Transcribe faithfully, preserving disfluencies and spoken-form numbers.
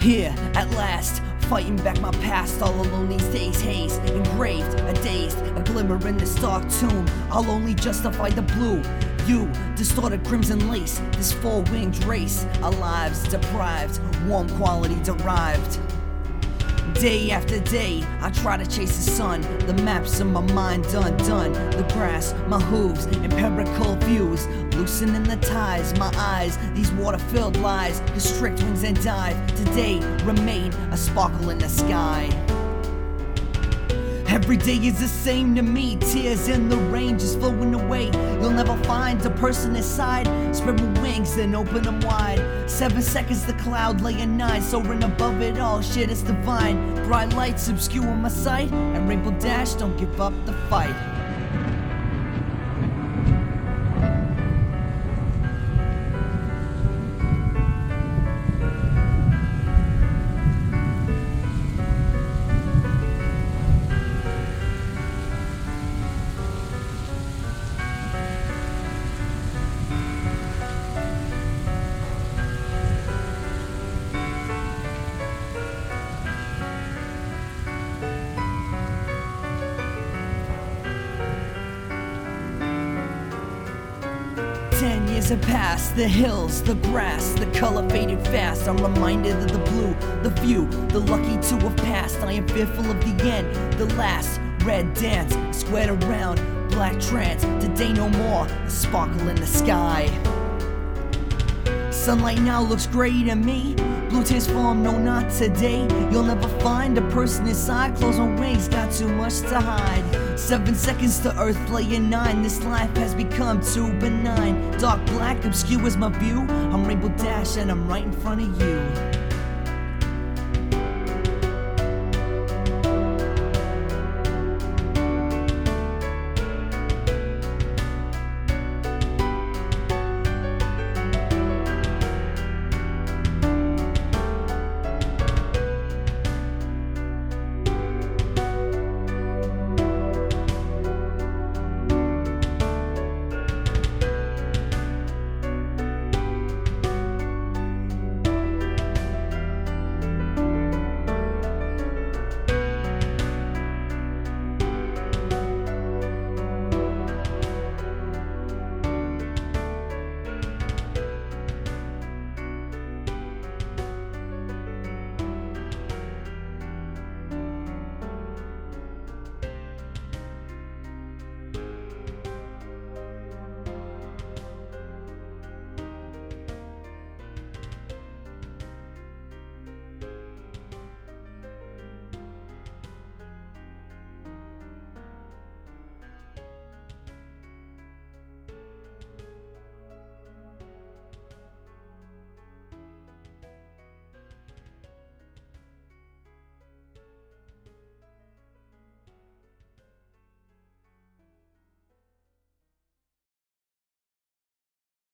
Here, at last, fighting back my past. All alone these days, haze, engraved, a dazed, a glimmer in this dark tomb. I'll only justify the blue. You, distorted crimson lace, this four-winged race. Our lives deprived, warm quality derived. Day after day, I try to chase the sun. The maps in my mind undone. The grass, my hooves, empirical views. Loosening the ties, my eyes, these water-filled lies. Constrict wings and dive. Today, remain a sparkle in the sky. Every day is the same to me. Tears in the rain just flowing away. You'll never find a person inside. Spread my wings and open them wide. Seven seconds the cloud laying nine. Soaring above it all, shit is divine. Bright lights obscure my sight. And Rainbow Dash don't give up the fight. Ten years have passed, the hills, the grass, the color faded fast. I'm reminded of the blue, the few, the lucky to have passed. I am fearful of the end, the last red dance, squared around, black trance. Today no more, the sparkle in the sky. Sunlight now looks gray to me. Blue tears form, no, not today. You'll never find a person inside. Close my wings, got too much to hide. Seven seconds to earth, playing nine. This life has become too benign. Dark black obscures my view. I'm Rainbow Dash and I'm right in front of you.